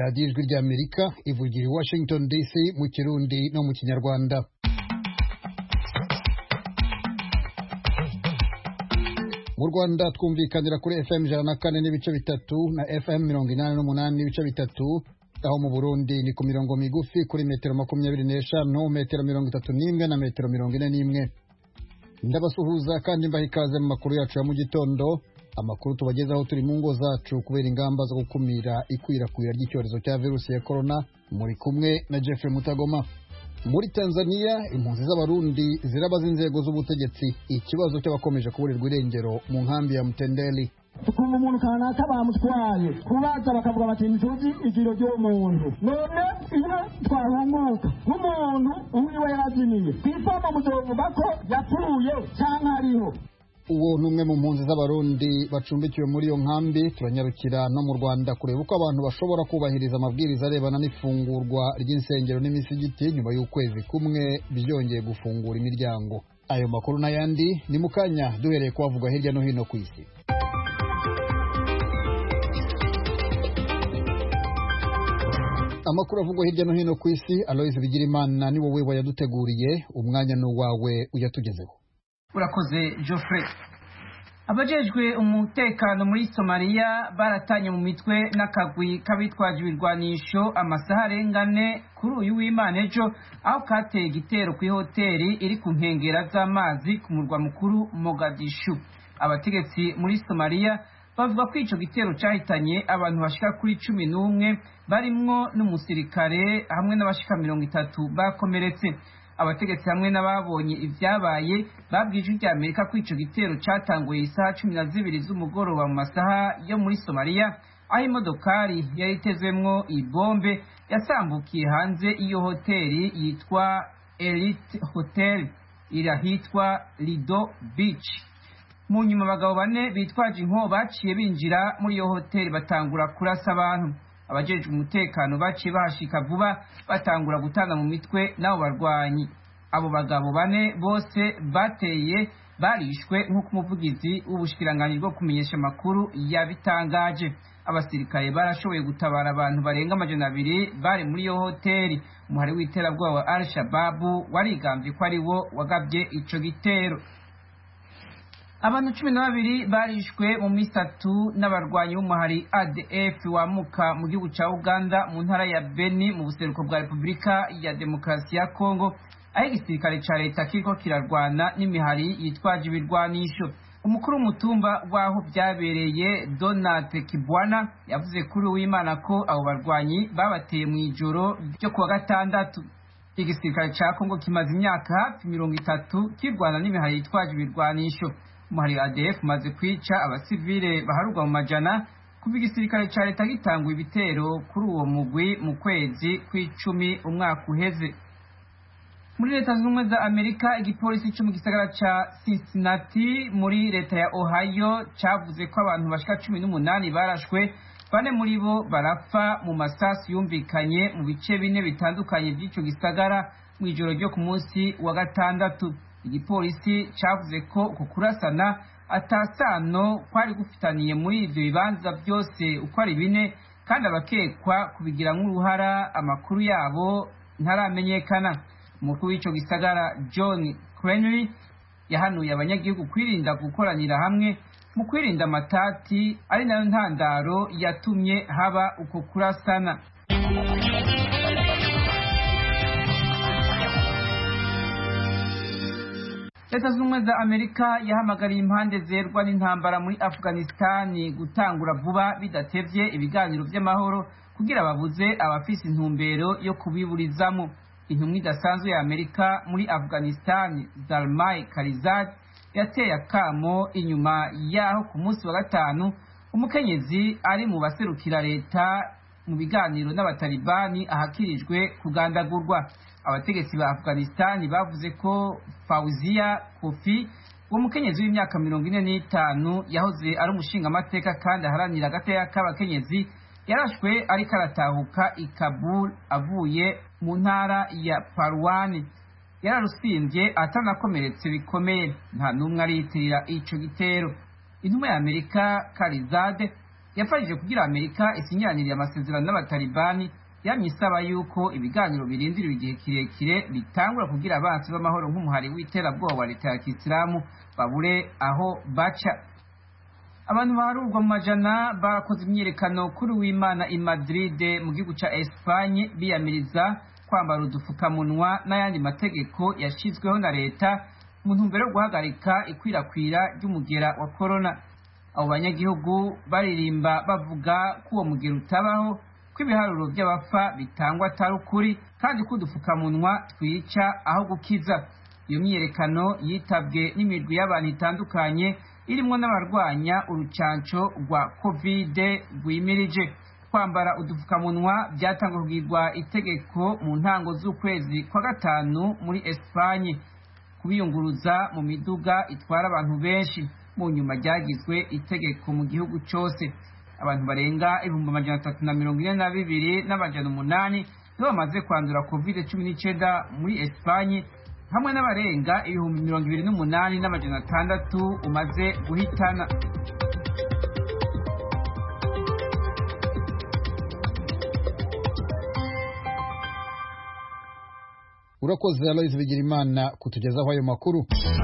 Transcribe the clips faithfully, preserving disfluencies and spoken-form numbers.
radiyo ijwi ry'Amerika ivugira i Washington D C mu Kirundi no mu Kinyarwanda. Mu Rwanda twumvikanira kuri F M ijana na kane n'ibice bitatu na F M mirongo inani n'umunani n'ibice bitatu, aho mu Burundi ni ku mirongo migufi kuri metero makumyabiri n'eshanu, metero mirongo itatu n'imwe na metero mirongo ine n'imwe. Ndabasuhuza kandi mbaha ikaze mu makuru yacu ya mu gitondo, amakuru tubagezaho turi mu ngo zacu kubera ingamba zo gukumira ikwirakwira ry'icyorezo cya virusi ya corona. Muri kumwe na Jeffrey Mutagoma. Muri Tanzania impunzi z'abarundi zirabaza inzego z'ubutegetsi ikibazo cy'abakomeje kuburirwa irengero mu nkambi ya Mtendeli. Tukumva umuntu kanaka bamutwaye kubaza bakavuga bati ntuzi igiro ry'umuntu, none iyo twahunguka nk'umuntu uwiwe yarazimiye kwifama muzovuga ko yapfuye cyangwa ariho. Uwo numwe mu mpunzi z'abarundi bacumbikiwe muri iyo nkambi. Turanyarukira no mu Rwanda kureba uko abantu bashobora kubahiriza amabwiriza arebana n'ifungurwa ry'insengero n'imisigiti nyuma y'ukwezi kumwe byongeye gufungura imiryango. Ayo makuru n'ayandi ni mukanya duhereye kubavuga hirya no hino ku isi. Amakuru avugwa hirya no hino ku isi, Aloys Bigirimana ni wowe wayaduteguriye, umwanya no wawe uyatugezeho. Urakoze Geoffrey. Abajejwe umutekano muri Somalia baratanye mu mitwe n'akagwi kabitwaje ibirwanisho amasaha arengane kuri uyu w'Imana ejo, aho kateye igitero ku hoteli iri ku nkengera z'amazi ku murwa mukuru Mogadishu. Abategetsi muri Somalia bavuga ko ico gitero cyahitanye abantu bashika kuri cumi n'umwe barimwo n'umusirikare hamwe n'abashika mirongo itatu bakomeretse. Abategetsi hamwe n'ababonye ivyabaye babwije ijwi ry'Amerika ko ico gitero cyatanguye isaha cumi na zibiri z'umugoroba mu masaha yo muri Somalia, aho imodokari yari itezwemwo ibombe yasambukiye hanze iyo hoteli yitwa Elite Hotel iri ahitwa Lido Beach. Mu nyuma abagabo bane bitwaje inkoho baciye binjira muri iyo hoteli batangura kurasa abantu. Abajejwe umutekano baciye bahashika vuba batangura gutanga mu mitwe n'abo barwanyi. Abo bagabo bane bose bateye barishwe nk'uko umuvugizi w'ubushikiranganji bwo kumenyesha amakuru yabitangaje. Abasirikare barashoboye gutabara abantu barenga amajana abiri bari muri iyo hoteli. Umuhari w'iterabwoba wa Al-Shabaab warigambye ko ari wo wagabye ico gitero. Abantu cumi na babiri barishwe mu misatu n'abarwanyi b'umuhari A D F wamuka mu gihugu ca Uganda mu ntara ya Beni mu buseruko bwa Repubulika ya Demokarasi ya Kongo, aho igisirikare ca leta kiriko kirarwana n'imihari yitwaje ibirwanisho. Umukuru w'umutumba waho byabereye Donat Kibwana yavuze kuri uw'Imana ko abo barwanyi babateye mu ijoro ryo kuwa gatandatu. Igisirikare ca Kongo kimaze imyaka hafi mirongo itatu kirwana n'imihari yitwaje ibirwanisho. Umuhari A D F umaze kwica abasivile baharurwa mu majana kuva igisirikare ca leta gitangwa ibitero kuri uwo mugwi mu kwezi kw'icumi umwaka uheze. Muri leta zunze ubumwe za Amerika, igipolisi cyo mu gisagara ca Cincinnati muri leta ya Ohio cavuze ko abantu bashika cumi n'umunani barashwe, bane muri bo barapfa mu masasu yumvikanye mu bice bine bitandukanye by'ico gisagara mu ijoro ryo ku munsi wa gatandatu. Igipolisi cavuze ko uko kurasana atasano kwari gufitaniye muri ivyo bibanza byose uko ari bine, kandi abakekwa kubigira nk'uruhara amakuru yabo ntaramenyekana. Umukuru w'ico gisagara John Crenny yahanuye abanyagihugu kwirinda gukoranira hamwe mu kwirinda amatati ari nayo ntandaro yatumye haba uko kurasana. Leta zunze ubumwe za Amerika yahamagariye impande zerwa n'intambara muri Afghanistan gutangura vuba bidatevye ibiganiro vy'amahoro kugira babuze abafise intumbero yo kubiburizamo. Intumwa idasanzwe ya Amerika muri Afghanistan Zalmay Khalilzad yateye akamo inyuma yaho ku munsi wa gatanu umukenyezi ari mu baserukira leta mu biganiro n'abatalibani ahakirijwe kugandagurwa. Abategetsi ba Afghanistan bavuze ko Fauzia Kofi, uwo mukenyezi w'imyaka mirongo ine n'itanu yahoze ari umushinga amateka kandi aharanira agateka k'abakenyezi, yarashwe ariko aratahuka i Kabul avuye mu ntara ya Parwan. Yararusimbye atanakomeretse bikomeye, nta numwe ariyitirira ico gitero. Intumwa ya Amerika Khalilzad yafashije kugira Amerika isinyanire amasezerano n'abatalibani yamye isaba yuko ibiganiro birindiriwe igihe kirekire bitangura kugira abansi b'amahoro nk'umuhari w'iterabwoba wa leta ya Kisilamu babure aho baca. Abantu baharurwa mu majana bakoze imyiyerekano kuri w'Imana i Madrid mu gihugu ca Espagne biyamiriza kwambara udufukamunwa n'ayandi mategeko yashizweho na leta mu ntumbero yo guhagarika ikwirakwira ry'umugera wa corona. Abo banyagihugu baririmba bavuga ko uwo mugera utabaho, ko ibiharuro by'abapfa bitangwa atari ukuri, kandi ko udufukamunwa twica aho gukiza. Iyo myiyerekano yitabwe n'imirwi y'abantu itandukanye irimwo n'abarwanya urucanco rwa covid rwimirije. Kwambara udufukamunwa byatangwa kugirwa itegeko mu ntango z'ukwezi kwa gatanu muri Espagne, kubiyunguruza mu miduga itwara abantu benshi. Mu nyuma ryagizwe itegeko mu gihugu cyose. Abantu barenga ibihumbi amajana atatu na mirongo ine na bibiri n'amajana umunani nibo bamaze kwandura covid cumi n'icyenda muri Espagne, hamwe n'abarenga ibihumbi mirongo ibiri n'umunani n'amajana atandatu umaze guhitana. Urakoze Aloys Bigirimana kutugezaho ayo makuru.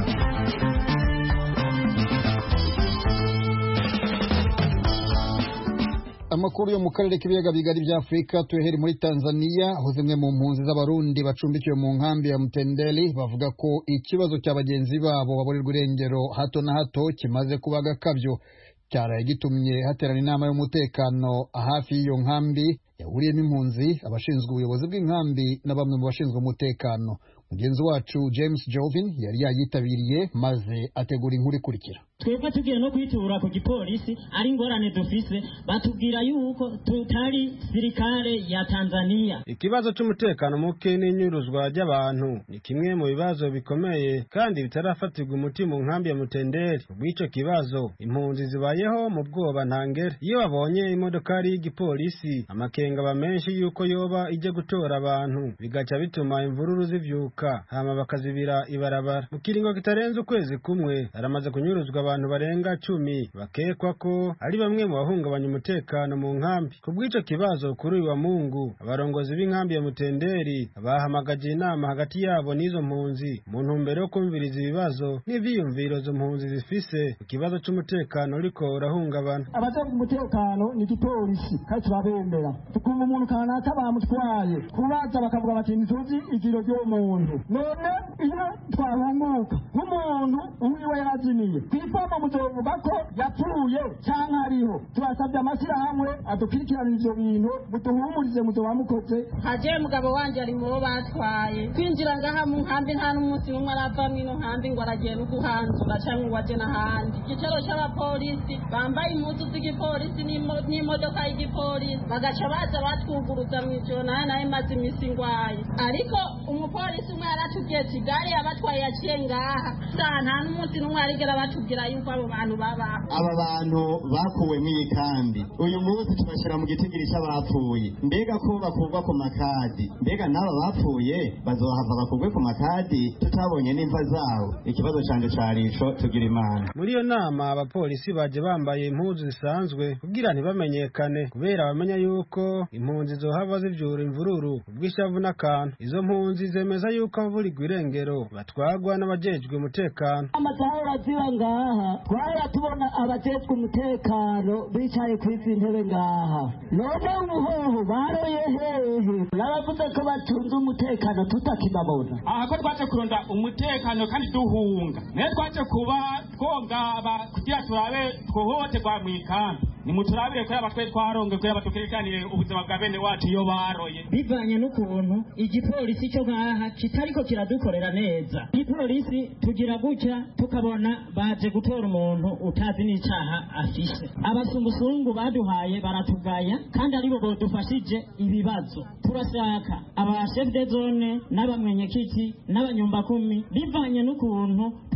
Amakuru yo mu karere k'ibiyaga bigari bya Afrika tuhere muri Tanzania, aho zimwe mu mpunzi z'abarundi bacumbikiwe mu nkambi ya Mtendeli bavuga ko ikibazo cy'abagenzi babo baburirwa irengero hato na hato kimaze kuba gakabyo. Cyaraye gitumye haterana inama y'umutekano hafi y'iyo nkambi yahuriyemo impunzi, abashinzwe ubuyobozi bw'inkambi na bamwe mu bashinzwe umutekano. Mugenzi wacu James Jovin yari yayitabiriye maze ategura inkuru ikurikira. Twebwe tugiye no kwitura ku gipolisi ari ingorane dufise, batubwira yuko tutari sirikare ya Tanzania. Ikibazo cy'umutekano muke n'inyuruzwa ry'abantu ni kimwe mu bibazo bikomeye kandi bitarafatirwa umuti mu nkambi ya Mtendeli. Ubwico kibazo impunzi zibayeho mu bwoba ntangere. Iyo babonye imodoka ari y'igipolisi, amakenga bamenshi yuko yoba ije gutora abantu, bigaca bituma imvururu zivyuka, hama bakazibira ibarabara. Mu kiringo kitarenze ukwezi kumwe aramaze kunyuruzwa abantu barenga cumi bakekwa ko ari bamwe mu bahungabanya umutekano mu nkambi. Ku bw'ico kibazo kuri uyu wa Mungu, abarongozi b'inkambi ya Mtendeli bahamagaje inama hagati yabo n'izo mpunzi mu ntumbero yo kumviriza ibibazo n'ivyiyumviro zo mpunzi zifise ku kibazo cy'umutekano uriko urahungabana. Abaje mu mutekano ni gipolisi kandi turabemera, tukumva umuntu kanaka bamutwaye kubaza bakavuga bati ntuzi igiro ry'umuntu, none iyo twahunguka nk'umuntu uwiwe yarazimiye kwifama muzovuga ko yapfuye cyangwa ariho. Turasabye amashyirahamwe adukurikirana ivyo bintu, muduhumurize muzoba mukoze. Haje mugabo wanje ari mu batwaye kwinjira ngaha mu nkambi, nta n'umunsi umwe arava mwino nkambi ngo aragiye no guhanzura cyangwa ngo aje n'ahandi. Igitero cy'abapolisi bambaye impuzu z'igipolisi n'imodoka y'igipolisi bagaca baza batwuguruza mw'ijoro, nayo nayo maze imisi ngwaye. Ariko umupolisi umwe yaratubwiye Kigali yabatwaye yaciye ngaha, nta n'umunsi n'umwe arigera batubwira yuko abo bantu baba. Aba bantu bakuwe mw'iyi kambi uyu munsi tubashira mu gitigiri cy'abapfuye. Mbega ko bakurwa ku makadi, mbega n'aba bapfuye bazohava bakurwe ku makadi tutabonye n'imva zabo? Ikibazo canje carico tugira Imana. Muri iyo nama abapolisi baje bambaye impuzu zisanzwe kugira ntibamenyekane, kubera bamenya yuko impunzi zohava zivyura imvururu ubwishavu n'akantu. Izo mpunzi zemeza yuko ababurirwa irengero batwagwa n'abajejwe umutekano. Amatahura ziba ngaha twara tubona abajejwe umutekano bicaye kw'izi ntebe ngaha, none ubuhoho baroye hehe? N'abavuze ko batunze umutekano tutakibabona. Aha ko twaje kuronda umutekano kandi duhunga, ne twaje kuba twongaba kugira turabe twohoterwa mw'ikambi. Nimuturabire ko abatwe twaronge ko abatukirikanire ubuzima bwa bene wacu iyo baroye, bivanye n'ukuntu igipolisi cyo ngaha kitariko kiradukorera neza. Igipolisi tugira gutya tukabona baje gutora umuntu utazi n'icaha afise. Abasungusungu baduhaye baratugaya kandi aribo bodufashije ibibazo. Turashaka aba chef de zone n'abamwenyekiti n'abanyumba kumi, bivanye n'ukuntu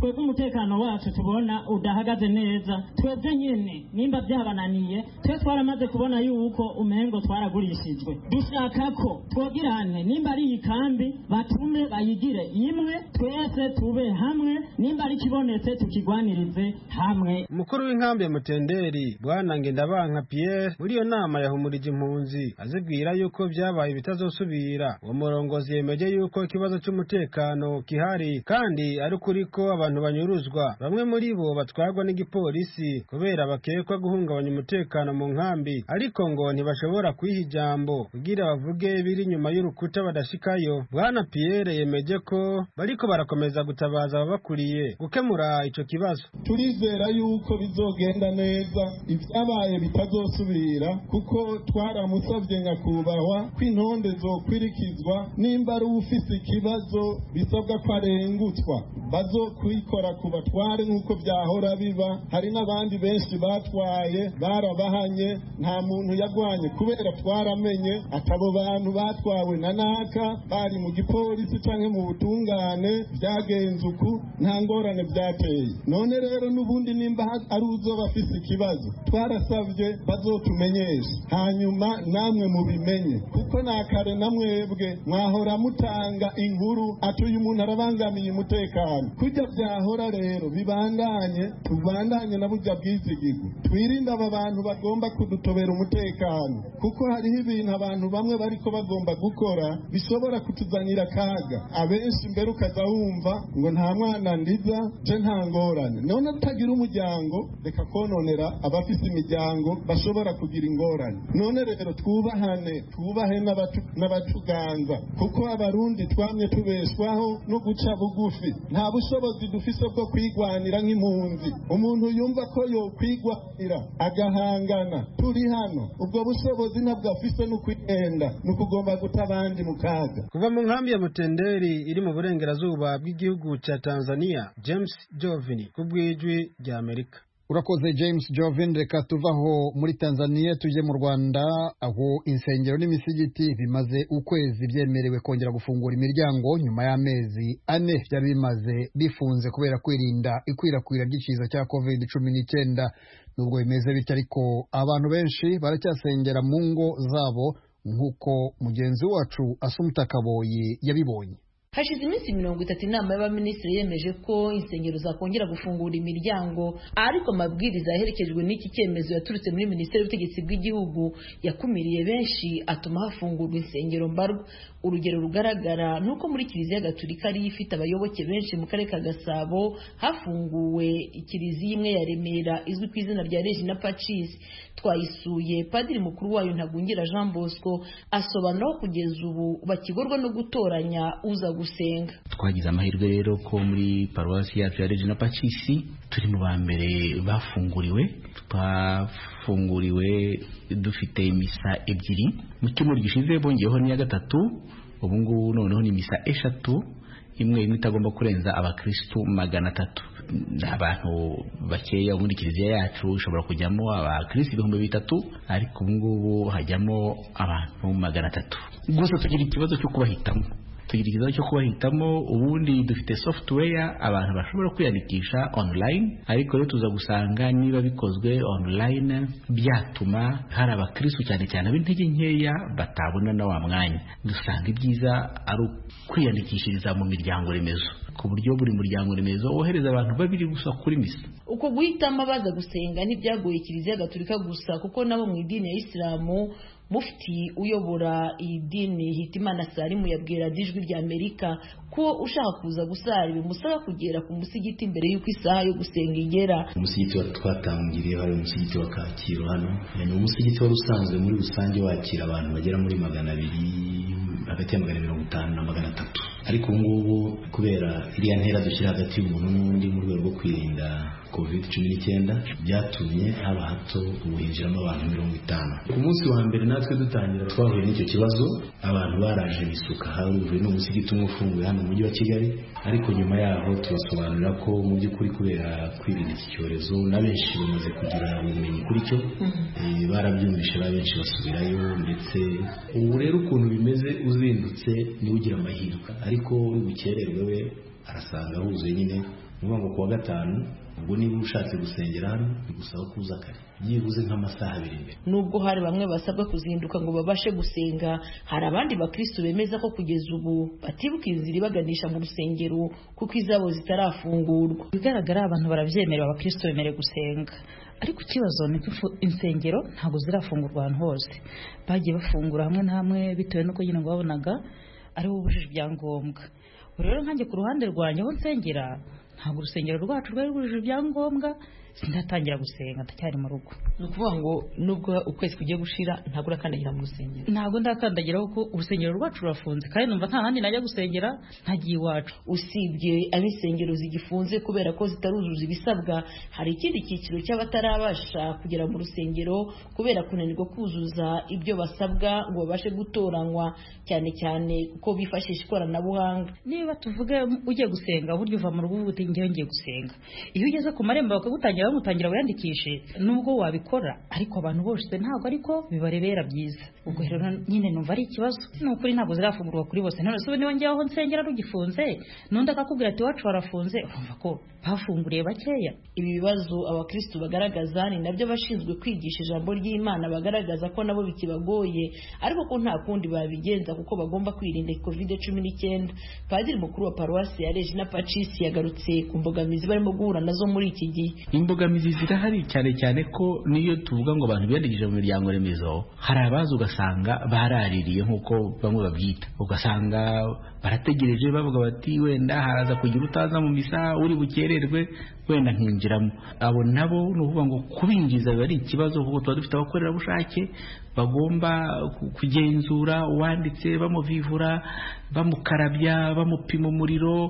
twebwe umutekano wacu tubona udahagaze neza twebwe nyene nimba byabananiye twe twaramaze kubona yuko umengo twaragurishijwe dushaka ko twogirane nimba ari ikambi batume bayigire imwe twese tube hamwe nimba ari kibonetse tukigwanirize hamwe. Umukuru w'inkambi ya Mutenderi Bwana Ngendabanka Pierre muri iyo nama yahumurije impunzi azibwira yuko byabaye bitazosubira. Uwo murongozi yemeje yuko ikibazo cy'umutekano kihari kandi ari kuri ko abantu banyuruzwa, bamwe muri bo batwarwa n'igipolisi kubera bakekwa guhungabanya umutekano mu nkambi, ariko ngo ntibashobora kwiha ijambo kugira bavuge biri nyuma y'urukuta badashikayo. Bwana Pierre yemeje ko bariko barakomeza gutabaza ababakuriye gukemura ico kibazo. Turizera yuko bizogenda neza, ivyabaye bitazosubira, kuko twaramusavye nyakubahwa ko intonde zokwirikizwa, nimba ari ufise ikibazo bisabwa ko arengutswa bazokwikora ku batware nk'uko vyahora biba. Hari n'abandi benshi batwaye barabahanye, nta muntu yagwanye kubera twaramenye atabo bantu batwawe na naka bari mu gipolisi canke mu butungane vyagenze uku, nta ngorane vyateye. None rero n'ubundi nimba ari uzoba afise ikibazo twarasavye bazotumenyesha, hanyuma namwe mubimenye, kuko nakare namwebwe mwahora mutanga inkuru ati uyu muntu arabangamiye umutekano. Kujya vyahora rero bibandanye, tubandanye na burya bwizigirwa, twirinde aba bantu bagomba kudutobera umutekano, kuko hariho ibintu abantu bamwe bariko bagomba gukora bishobora kutuzanira akaga. Abenshi mbere ukaza wumva ngo nta mwana ndiza je nta ngorane, none utagira umuryango reka kononera abafise imiryango bashobora kugira ingorane. None rero twubahane, twubahe n'abatuganza, kuko abarundi twamye tubeshwaho no guca bugufi, nta bushobozi dufise bwo kwigwanira nk'impunzi. Umuntu yumva ko yo kwigwanira agahangana turi hano, ubwo bushobozi ntabwo afise no kwigenda, no kugomba guta abandi mu kaga. Kuva mu nkambi ya Mutenderi iri mu burengerazuba bw'igihugu ca Tanzania, James Jovini kubwijwi rya Amerika. Urakoze James Jovin. Reka tuvaho muri Tanzania tuje mu Rwanda, aho insengero n'imisigiti bimaze ukwezi byemerewe kongera gufungura imiryango nyuma y'amezi ane byari bimaze bifunze kubera kwirinda ikwirakwira ry'ikiza cya covid cumi n'icyenda. Nubwo bimeze bityo ariko abantu benshi baracyasengera mu ngo zabo nk'uko mugenzi wacu Asumta Kaboyi yabibonye. Hashize iminsi mirongo itatu inama y'abaminisitiri yemeje ko insengero zakongera gufungura imiryango, ariko amabwiriza yaherekejwe n'iki cyemezo yaturutse muri Minisiteri y'Ubutegetsi bw'Igihugu yakumiriye benshi atuma hafungurwa insengero mbarwa. Urugero rugaragara nuko muri Kiliziya Gatolika ari ifite abayoboke benshi mu karere ka Gasabo hafunguwe ikiliziya imwe ya Remera izwi ku izina rya Regina Pacis. Twayisuye Padiri mukuru wayo Ntagungira Jean Bosco asobanura kugeza ubu bakigorwa no gutoranya uza gusenga. Twagize amahirwe rero ko muri paruwasi yacu ya Regina Pacis turi mu bambere bafunguriwe. Twafunguriwe dufite misa ebyiri, mu cyumweru gishize bongeyeho n'iya gatatu, ubu ngubu noneho ni misa eshatu, imwe imwe itagomba kurenza abakristu magana atatu. Abantu bakeya muri kiliziya yacu ushobora kujyamo abakristu ibihumbi bitatu, ariko ubu ngubu hajyamo abantu magana atatu. Gusa tugira ikibazo cyo kubahitamo tugira ikibazo cyo kubahitamo ubundi dufite software abantu bashobora kwiyandikisha online, ariko rero tuza gusanga niba bikozwe online byatuma hari abakristo cyane cyane ab'intege nkeya batabona na wa mwanya. Dusanga ibyiza ari kwiyandikishiriza mu miryango remezo, ku buryo buri muryango remezo wohereza abantu babiri gusa kuri misa. Uko guhitamo abaza gusenga ntibyagoye Kiliziya Gatolika gusa, kuko nabo mu idini ya Isilamu Mufti uyobora idini Hitimana Salimu yabwira Ijwi rya Amerika ko ushaka kuza gusara bimusaba kugera ku musigiti imbere y'uko isaha yo gusenga igera. Umusigiti twatangiriye hari umusigiti wa Kacyiru hano, ni umusigiti wari usanzwe muri rusange wakira abantu bagera muri magana abiri hagati ya magana mirongo itanu na magana atatu, ariko ubu ngubu kubera iriya ntera dushyira hagati y'umuntu n'undi mu rwego rwo kwirinda covid cumi n'icyenda byatumye haba hato ubuhinjiramo abantu mirongo itanu. Ku munsi wa mbere natwe dutangira twahuye n'icyo kibazo, abantu baraje bisuka haruwe n'umusigiti umwe ufunguye hano mu mujyi wa Kigali, ariko nyuma yaho tubasobanurira ko mu by'ukuri kubera kwirinda iki cyorezo na benshi bamaze kugira ubumenyi kuri cyo, e, barabyumvishe na benshi basubirayo. Ndetse ubu rero ukuntu bimeze uzindutse ni ugira amahirwe, ariko ubukererwe we arasanga huzuye nyine niba ngo kuwa gatanu ubwo niba ushatse gusengera hano bigusaba kuza kare byibuze nk'amasaha abiri mbere. Nubwo hari bamwe basabwa kuzinduka ngo babashe gusenga, hari abandi bakristo bemeza ko kugeza ubu batibuka inzira ibaganisha mu rusengero kuko izabo zitarafungurwa. Bigaragara abantu barabyemera, abakristo bemerewe gusenga, ariko ikibazo ni ko insengero ntabwo zirafungurwa ahantu hose. Bagiye bafungura hamwe na hamwe bitewe n'uko nyine ngo babonaga ari bo bujuje ibyangombwa. Rero nkanjye ku ruhande rwanjye aho nsengera ntabwo urusengero rwacu rwari rwujuje ibyangombwa, sindatangira gusenga ndacyari mu rugo. Ni ukuvuga ngo nubwo ukwezi kugiye gushira ntabwo urakandagira mu rusengero? Ntabwo ndakandagira kuko urusengero rwacu rurafunze kandi numva nta handi najya gusengera ntagiye iwacu. Usibye ab'isengero zigifunze kubera ko zitaruzuza ibisabwa, hari ikindi cyiciro cy'abatarabasha kugera mu rusengero kubera kunanirwa kuzuza ibyo basabwa ngo babashe gutoranywa, cyane cyane kuko bifashisha ikoranabuhanga. Niba tuvuge ugiye gusenga buryo uva mu rugo uvuga uti ngiye ngiye gusenga, iyo ugeze ku marembo bakagutangira bamutangira wiyandikishe, nubwo wabikora ariko abantu bose ntabwo ariko bibarebera byiza. Ubwo rero nyine numva ari ikibazo. Ni ukuri ntabwo zirafungurwa kuri bose. None se niba njyaho nsengera rugifunze nundi akakubwira ati wacu warafunze, urumva ko bafunguriye bakeya. Ibi bibazo abakristo bagaragaza ni nabyo bashinzwe kwigisha ijambo ry'Imana bagaragaza ko nabo bikibagoye, ariko ko nta kundi babigenza kuko bagomba kwirinda covid cumi n'icyenda. Padiri mukuru wa paruwasi ya Regina Pacis yagarutse ku mbogamizi barimo guhura nazo muri iki gihe. Imbogamizi zirahari cyane cyane ko niyo tuvuga ngo abantu biyandikije mu miryango remezo, hari abazi ugasanga baraririye nk'uko bamwe babyita, ugasanga barategereje bavuga bati wenda haraza kugira utaza mu misa uri bukererwe wenda nkinjiramo. Abo nabo ni ukuvuga ngo kubinjiza biba ari ikibazo kuko tuba dufite abakorerabushake bagomba kugenzura uwanditse, bamuvivura, bamukarabya, bamupima umuriro.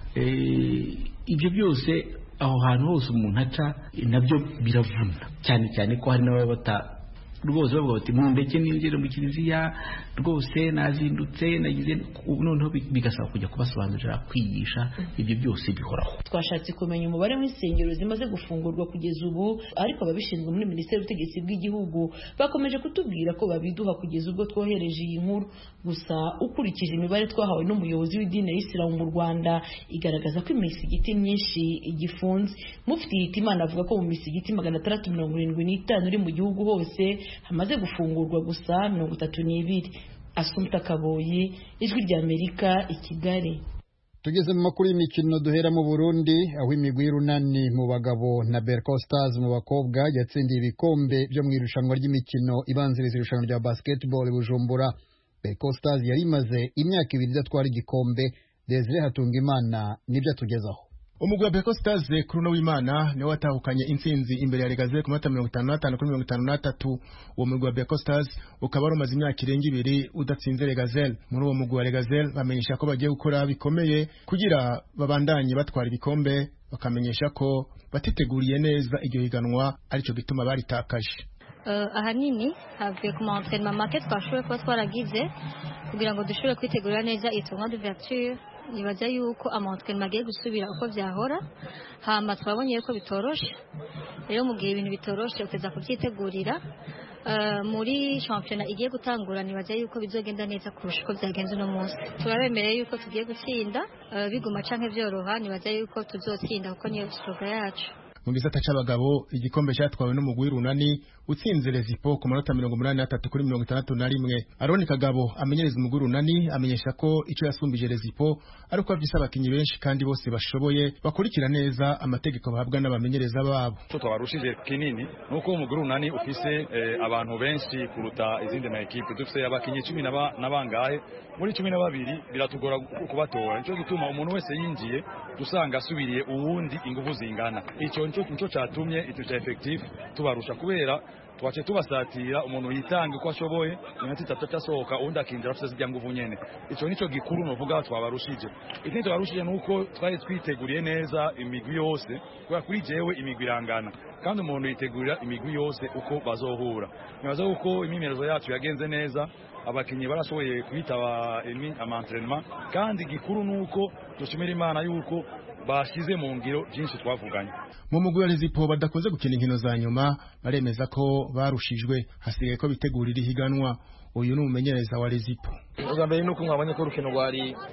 Ibyo byose aho hantu hose umuntu aca nabyo biravuna, cyane cyane ko hari n'ababata rwose bavuga bati mundeke ninjire mu kiliziya rwose nazindutse nagize, noneho bigasaba kujya kubasobanurira, kwigisha. Ibyo byose bihoraho. Twashatse kumenya umubare w'insengero zimaze gufungurwa kugeza ubu, ariko ababishinzwe muri Minisiteri y'Ubutegetsi bw'Igihugu bakomeje kutubwira ko babiduha kugeza ubwo twohereje iyi nkuru. Gusa ukurikije imibare twahawe n'umuyobozi w'idini ya Isilamu mu Rwanda igaragaza ko imisigiti myinshi igifunze. Mufti Hitimana avuga ko mu misigiti magana atandatu mirongo irindwi n'itanu iri mu gihugu hose hamaze gufungurwa gusa mirongo itatu n'ibiri. Asumta Kaboyi, Ijwi ry'Amerika, i Kigali. Tugeze mu makuru y'imikino duhera mu Burundi, aho imigwi y'urunani mu bagabo na Berco Stars mu bakobwa yatsindiye ibikombe byo mu irushanwa ry'imikino ibanziriza irushanwa rya basketball Bujumbura. Berco Stars yari imaze imyaka ibiri idatwara igikombe. Desire Hatungimana nibyo atugezaho. Umugwi wa Berco Stars kuri uno w'Imana niwe watahukanye intsinzi imbere ya Regazere ku manota mirongo itanu n'atanu kuri mirongo itanu n'atatu. Uwo mugwi wa Berco Stars ukaba umaze imyaka irenga ibiri udatsinze Regazere. Muri uwo mugwi wa Regazere bamenyesha ko bagiye gukora bikomeye kugira babandanye batwara ibikombe, bakamenyesha ko batiteguriye neza iryo higanwa arico gituma baritakaje. Uh, ahanini havuye ku entraînement make twashoboye kuba twaragize kugira ngo dushobore kwitegurira neza itonwa d'ouverture. Nibaza yuko entraînement agiye gusubira uko byahora, hama twabonye ko bitoroshe. Rero mu gihe ibintu bitoroshe ukeza kubyitegurira uh, muri championnat igiye gutangura, nibaza yuko bizogenda neza kurusha uko byagenze no munsi. Turabemereye yuko tugiye gutsinda uh, biguma canke byoroha, nibaza yuko tuzotsinda kuko niyo slogan yacu. Mu gisata c'abagabo igikombe cyatwawe n'umugwi runani utsinze Rezipo ku manota mirongo umunani n'atatu kuri mirongo itandatu na rimwe. Aroni Kagabo amenyereza umugwi runani amenyesha ko ico yasumbije Rezipo ariko afise abakinyi benshi kandi bose bashoboye bakurikira neza amategeko bahabwa n'abamenyereza babo. Cyo twabarushije kinini nuko umugwi runani ufise eh, abantu benshi kuruta izindi ma equipe. Dufise abakinyi cumi na bangahe, muri cumi na babiri biratugora kubatora. Nico gituma umuntu wese yinjiye dusanga asubiriye uwundi ingufu zingana. Ico nico nico catumye ituca effective tubarusha kubera twace tubasatira umuntu yitanga uko ashoboye, iminota itatu tasohoka undi akinjira afite zijya nguvu nyene. Ico nico gikuru novuga twabarushije. Ikindi twabarushije nuko twari twiteguriye neza imigwi yose, kwa kuri jewe imigwi irangana kandi umuntu yitegurira imigwi yose uko bazohura. Nibaza uko imimerezo yacu yagenze neza, abakinyi barashoboye kwitaba ama-entraînement, kandi gikuru nuko dushimira Imana yuko bashize mu ngiro byinshi twavuganye. Mu mugwi wa Rezipo badakoze gukina inkino za nyuma baremeza ko barushijwe, hasigaye ko bitegurira ihiganwa. Uyu ni umumenyereza wa Rezipo. Ubwa mbere nuko mwabonye ko urukino rwari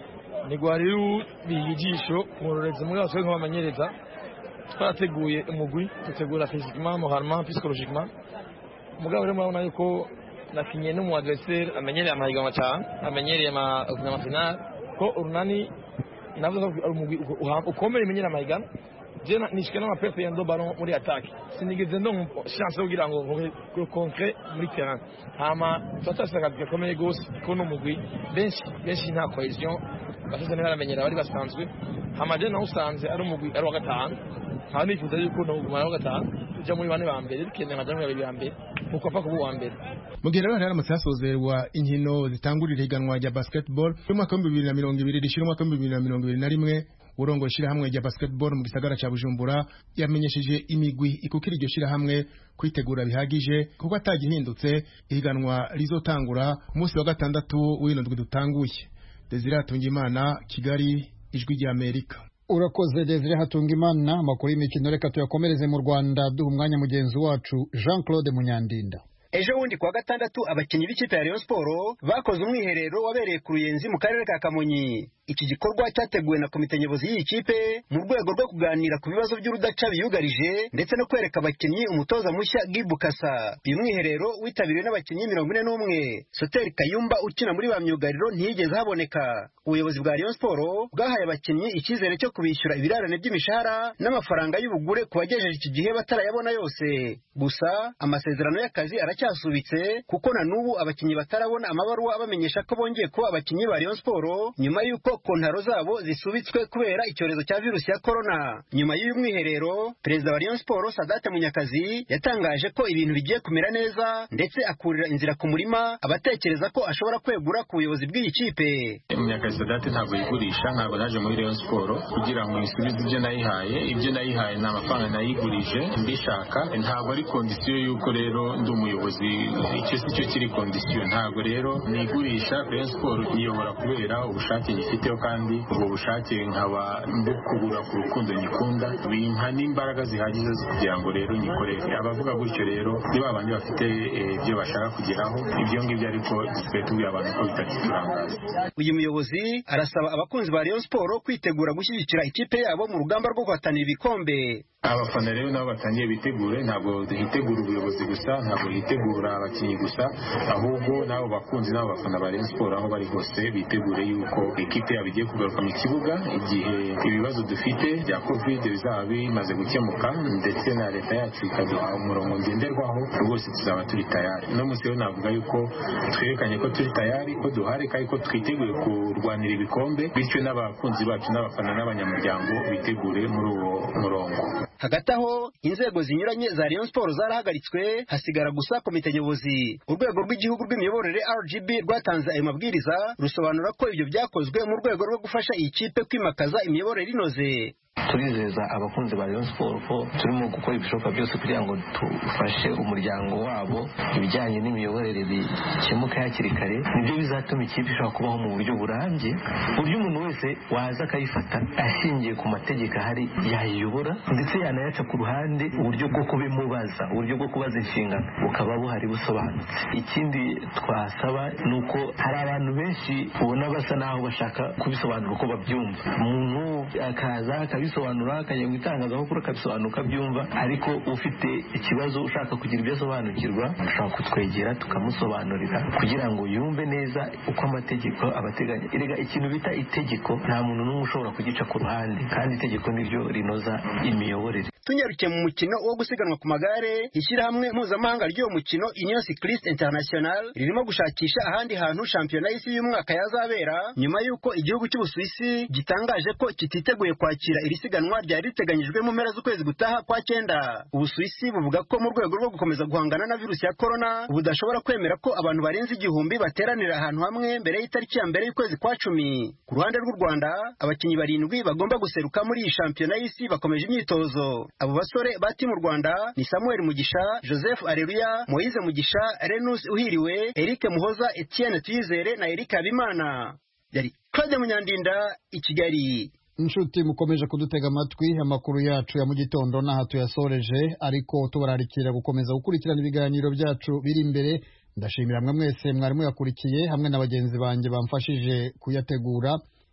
ni rwari rubijisho umurorezi muri abasore nk'abamenyereza twarateguye umugwi dutegura physiquement moralement psychologiquement mugabo rero murabona yuko nakinye n'umu adversaire amenyereye amahiganwa cyane amenyereye ama final ko urunani navuze ko umugwi ukomeye amenyereye amahiganwa je nishikana ama pepe yando ballon muri attaque sinigeze ndo chance yo kugira ngo ngo concret muri terrain hama twatashaka gakomeye gose ko n'umugwi benshi benshi nta cohesion bashyize neza amenyera bari basanzwe hama je nawe usanze ari umugwi ari wa gatanu nta nifuza yuko no gumara wa gatanu tujya muri bane ba mbere bikende nka jamwe babiri ba mbere kuko apfa kuba wa mbere mu gihe rero hari amasasozerwa inkino zitangurira higanwa rya basketball mu mwaka wa bibiri na mirongo ibiri rishira umwaka wa bibiri na mirongo ibiri na rimwe urongo shira hamwe rya basketball mu gisagara ca Bujumbura yamenyesheje imigwi ikukira iryo shira hamwe kwitegura bihagije kuko atagihindutse ihiganwa rizotangura umunsi wa gatandatu w'indwi dutanguye. Desire Hatungimana, Kigali, Ijwi rya Amerika. Urakoze Desire Hatungimana. Amakuru y'imikino reka tuyakomereze mu Rwanda duha umwanya mugenzi wacu Jean Claude Munyandinda. Ejo wundi kwa gatandatu abakinyi b'ikipe ya Rayon Sport bakoze umwiherero wabereye ku Ruyenzi mu karere ka Kamonyi. Iki gikorwa cyateguwe na komite nyobozi y'iyi kipe mu rwego rwo kuganira ku bibazo by'urudaca biyugarije ndetse no kwereka abakinyi umutoza mushya Gibukasa. Uyu mwiherero witabiriwe n'abakinyi mirongo ine n'umwe. Soteri Kayumba ukina muri ba myugariro ntiyigeze haboneka. Ubuyobozi bwa Rayon Sport bwahaye abakinyi icyizere cyo kubishyura ibirarane by'imishahara n'amafaranga y'ubugure kubagejeje iki gihe batarayabona yose. Gusa amasezerano y'akazi aracyasubitse kuko na n'ubu abakinyi batarabona amabaruwa abamenyesha ko bongeye kuba abakinyi ba Rayon Sport nyuma y'uko kontaro zabo zisubitswe kubera icyorezo cya virusi ya corona. Nyuma y'uyu mwiherero perezida wa Rayon Sport Sadate Munyakazi yatangaje ko ibintu bigiye kumera neza ndetse akurira inzira ku murima abatekereza ko ashobora kwegura ku buyobozi bw'iyi kipe. Munyakazi Sadate ntabwo yigurisha, ntabwo naje muri Rayon Sport kugira ngo isubize ibyo nayihaye. Ibyo nayihaye ni amafaranga nayigurije mbishaka, ntabwo ari kondisiyo y'uko rero ndi umuyobozi. Icyo si cyo kiri kondisiyo, ntabwo rero nigurisha. Rayon Sport niyobora kubera ubushake nyifite, kandi ubwo bushake nkaba mbukubura ku rukundo nyikunda, bimpa n'imbaraga zihagije kugira ngo rero nyikorere. Abavuga gutyo rero ni babandi bafite ibyo bashaka kugeraho, ibyo ngibyo ariko dusigaye tubwira abantu ko bitaturangaza. Uyu muyobozi arasaba abakunzi ba Rayon Sport kwitegura gushyigikira ikipe yabo mu rugamba rwo guhatanira ibikombe. Abafana rero nabo batangiye bitegure, ntabwo hitegura ubuyobozi gusa, ntabwo hitegura abakinnyi gusa, ahubwo nabo bakunzi nabo bafana ba Rayon Sport aho bari hose bitegure yuko ikipe yabo igiye kugaruka mu kibuga igihe ibibazo dufite bya covid bizaba bimaze gukemuka ndetse na leta yacu ikaduha umurongo ngenderwaho, rwose tuzaba turi tayari. No munsi rero navuga yuko twerekanye ko turi tayari, ko duhari kandi ko twiteguye kurwanira ibikombe, bityo n'abakunzi bacu n'abafana n'abanyamuryango bitegure muri uwo murongo. Hagati aho inzego zinyuranye za Rayon Sport zarahagaritswe, hasigara gusa komite nyobozi. Urwego rw'igihugu rw'imiyoborere R G B rwatanze ayo mabwiriza rusobanura ko ibyo byakozwe mu rwego rwo gufasha iyi kipe kwimakaza imiyoborere inoze. Turizeza abakunzi ba Rayon Sport ko turimo gukora ibishoboka byose kugira ngo dufashe umuryango wabo ibijyanye n'imiyoborere bikemuka hakiri kare. Nibyo bizatuma ikipe ishobora kubaho mu buryo burambye, buryo umuntu wese waza akayifata ashingiye ku mategeko ahari yayiyobora, ndetse yanayaca ku ruhande uburyo bwo kubimubaza, uburyo bwo kubaza inshingano bukaba buhari busobanutse. Ikindi twasaba ni uko hari abantu benshi ubona basa naho bashaka kubisobanura uko babyumva. Umuntu akaza akabisobanura akajya mu itangazamakuru akabisobanuka byumva, ariko ufite ikibazo ushaka kugira ibyo asobanukirwa ashobora kutwegera tukamusobanurira kugira ngo yumve neza uko amategeko abateganya. Erega ikintu bita itegeko nta muntu n'umwe ushobora kugica ku ruhande, kandi itegeko niryo rinoza imiyoborere. Tunyarukiye mu mukino wo gusiganwa ku magare, ishyirahamwe mpuzamahanga ry'uwo mukino Union Cycliste International ririmo gushakisha ahandi hantu shampiyona y'isi y'umwaka yazabera nyuma y'uko igihugu cy'Ubusuwisi gitangaje ko kititeguye kwakira iri siganwa ryari riteganyijwe mu mpera z'ukwezi gutaha kwa cyenda. Ubusuwisi buvuga ko mu rwego rwo gukomeza guhangana na virusi ya corona budashobora kwemera ko abantu barenze igihumbi bateranira ahantu hamwe mbere y'itariki ya mbere y'ukwezi kwa cumi. Ku ruhande rw'u Rwanda abakinnyi barindwi bagomba guseruka muri iyi shampiyona y'isi bakomeje imyitozo. Abo basore bati mu Rwanda ni Samuel Mugisha, Joseph Areruya, Moise Mugisha, Renus Uhiriwe, Eric Muhoza, Etienne Tuyizere na Eric Habimana. Yari Claude Munyandinda i Kigali. Inshuti mukomeje kudutega amatwi, amakuru yacu ya mu gitondo naha tuyasoreje, ariko tubararikira gukomeza gukurikirana ibiganiro byacu biri imbere. Ndashimira mwe mwese mwari muyakurikiye hamwe na bagenzi banjye bamfashije kuyategura.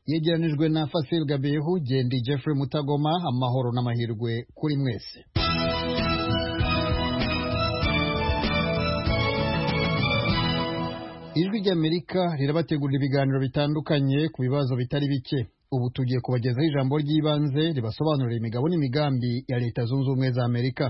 yegeranijwe na Fasil Gabehu. Gendi Jeffrey Mutagoma, amahoro n'amahirwe kuri mwese. Ijwi ry'Amerika rirabategurira ibiganiro bitandukanye ku bibazo bitari bike. Ubu tugiye kubagezaho ijambo ry'ibanze ribasobanurira imigabo n'imigambi ya Leta Zunze Ubumwe za Amerika.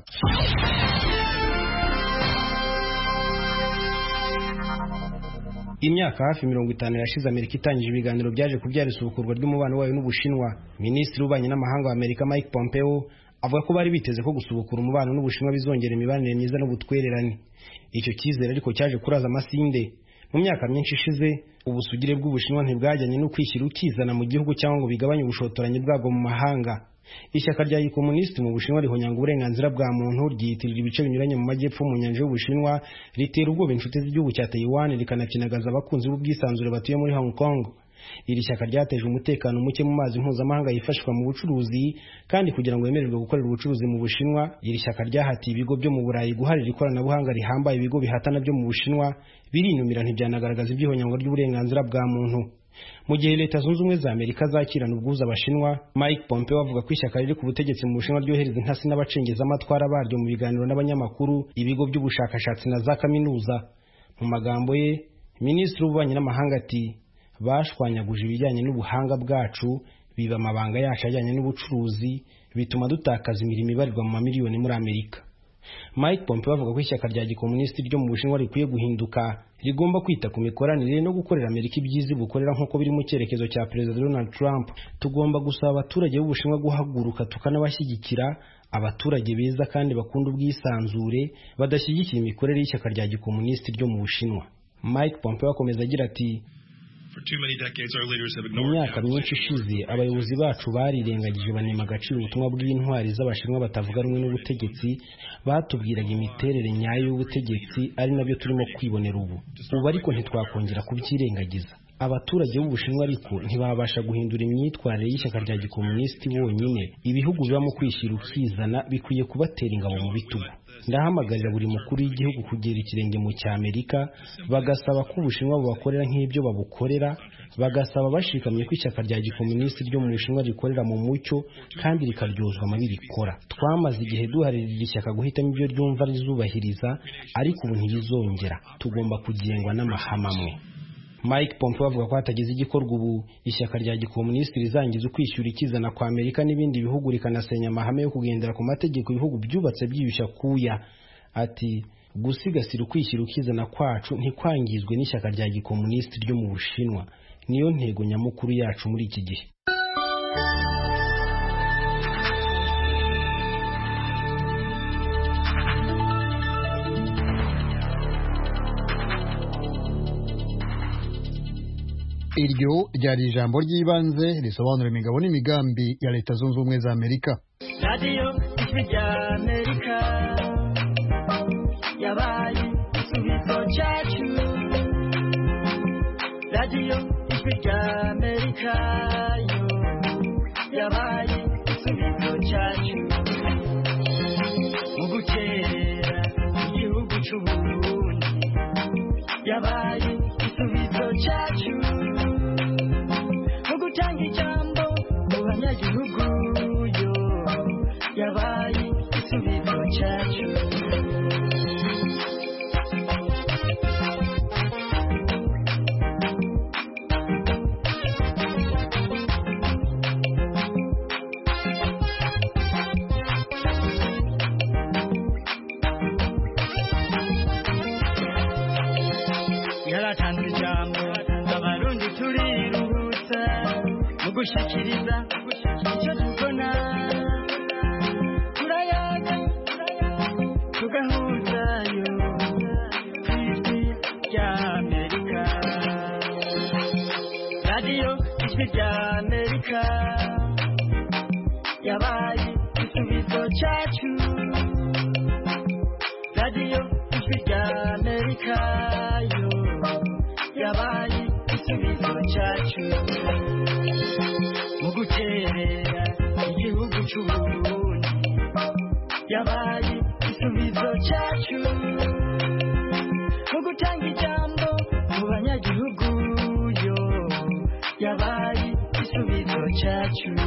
Imyaka hafi mirongo itanu yashize Amerika itangije ibiganiro byaje kubyara isubukurwa ry'umubano wayo n'Ubushinwa. Minisitiri w'ububanyi n'amahanga wa Amerika Mike Pompeo avuga ko bari biteze ko gusubukura umubano n'Ubushinwa bizongera imibanire myiza n'ubutwererane. Icyo cyizere ariko cyaje kuraza amasinde. Mu myaka myinshi ishize ubusugire bw'Ubushinwa ntibwajyanye no kwishyira ukizana mu gihugu cyangwa ngo bigabanye ubushotoranyi bwabwo mu mahanga. Ishyaka rya gikomunisti mu Bushinwa rihonyanga uburenganzira bwa muntu, ryiyitirira ibice binyuranye mu majyepfo mu nyanja y'Ubushinwa, ritera ubwoba inshuti z'igihugu cya Taiwan, rikanakinagaza abakunzi b'ubwisanzure batuye muri Hong Kong. Iri shyaka ryateje umutekano muke mu mazi mpuzamahanga yifashishwa mu bucuruzi, kandi kugira ngo yemererwe gukorera ubucuruzi mu Bushinwa, iri shyaka ryahatiye ibigo byo mu Burayi guharira ikoranabuhanga rihambaye ibigo bihatana byo mu Bushinwa, birinumira ntibyanagaragaza ibyihonyangwa ry'uburenganzira bwa muntu. Mu gihe Leta Zunze Ubumwe za Amerika zakirana ubwuzu Abashinwa, Mike Pompeo avuga ko ishyaka riri ku butegetsi mu Bushinwa ryohereza intasi n'abacengeza amatwara baryo mu biganiro n'abanyamakuru, ibigo by'ubushakashatsi na za kaminuza. Mu magambo ye, Minisitiri w'ububanyi n'amahanga ati bashwanyaguje ibijyanye n'ubuhanga bwacu, biba amabanga yacu ajyanye n'ubucuruzi, bituma dutakaza imirimo ibarirwa mu mamiliyoni muri Amerika. Mike Pompeo avuga ko ishyaka rya gikomunisti ryo mu Bushinwa rikwiye guhinduka, rigomba kwita ku mikoranire no gukorera Amerika ibyiza bukorera nk'uko biri mu cyerekezo cya Perezida Donald Trump. Tugomba gusaba abaturage b'Ubushinwa guhaguruka tukanabashyigikira, abaturage beza kandi bakunda ubwisanzure, badashyigikira imikorere y'ishyaka rya gikomunisti ryo mu Bushinwa. Mike Pompeo akomeza agira ati mu myaka myinshi ishize abayobozi bacu barirengagije banema agaciro ubutumwa bw'intwari z'Abashinwa batavuga rumwe n'ubutegetsi, batubwiraga imiterere nyayo y'ubutegetsi, ari nabyo turimo kwibonera ubu. Ubu ariko ntitwakongera kubyirengagiza. Abaturage b'Ubushinwa ariko ntibabasha guhindura imyitwarire y'ishyaka rya gikomunisti bonyine. Ibihugu biba mu kwishyira ukizana bikwiye kubatera ingabo mu bitugu. Ndahamagarira buri mukuru w'igihugu kugera ikirenge mu cy'Amerika, bagasaba ko Ubushinwa bubakorera nk'ibyo babukorera, bagasaba bashikamye ko ishyaka rya gikomunisti ryo mu Bushinwa rikorera mu mucyo kandi rikaryozwa amabi rikora. Twamaze igihe duharirira iri shyaka guhitamo ibyo ryumva rizubahiriza, ariko ubu ntibizongera. Tugomba kugengwa n'amahame amwe. Mike Pompeo avuga ko hatagize igikorwa ubu ishyaka rya gikomunisti rizangiza ukwishyura ikizana kwa Amerika n'ibindi bihugu, rikanasenya amahame yo kugendera ku mategeko ibihugu byubatse byiyushya kuya. Ati gusigasira ukwishyira ukizana kwacu ntikwangizwe n'ishyaka rya gikomunisti ryo mu Bushinwa. Niyo ntego nyamukuru yacu muri iki gihe. Iryo ryari ijambo ry'ibanze risobanura imigabo n'imigambi ya Leta Zunze Ubumwe za Amerika. Radio Ijwi ry'Amerika yabaye igisubizo cyacu. Radio Ijwi ry'Amerika yo yabaye igisubizo cyacu. Mu gukerera igihugu cy'u Burundi yabaye igisubizo cyacu. Gutanga ijambo mu banyagihugu yo yabaye igisubizo cyacu. Yaratanze ijambo abarundi turiruhutsa gushikiriza icyo tubona, turayaga tugahuzayo kw'Ijwi ry'Amerika. Radio Ijwi ry'Amerika yabaye igisubizo cyacu. Radio Ijwi ry'Amerika yo yabaye igisubizo cyacu. Mu gukerera igihugu cy'u Burundi yabaye igisubizo cyacu. Mu gutanga ijambo mu banyagihugu yo yabaye cyacu